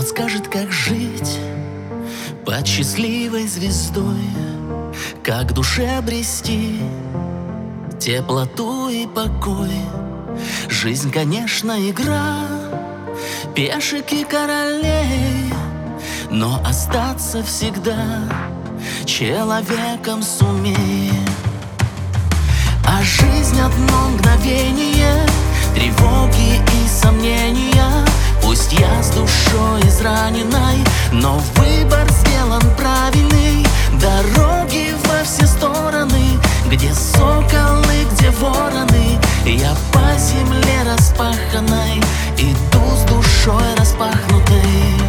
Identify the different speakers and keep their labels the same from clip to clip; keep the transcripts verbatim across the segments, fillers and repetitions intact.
Speaker 1: подскажет, как жить под счастливой звездой, как душе обрести теплоту и покой. Жизнь, конечно, игра пешек и королей, но остаться всегда человеком сумей. А жизнь одно мгновение, тревоги и сомнения. Пусть я с душой израненной, но выбор сделан правильный. Дороги во все стороны, где соколы, где вороны. Я по земле распаханной иду с душой распахнутой.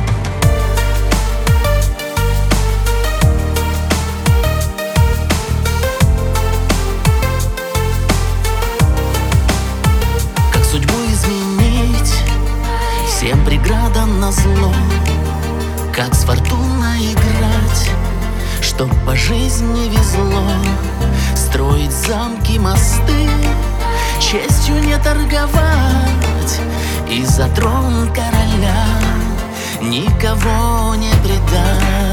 Speaker 1: Как судьбу изменить, всем преградам назло? Как с фортуной играть, чтоб по жизни везло? Строить замки, мосты, честью не торговать, и за трон короля никого не предать.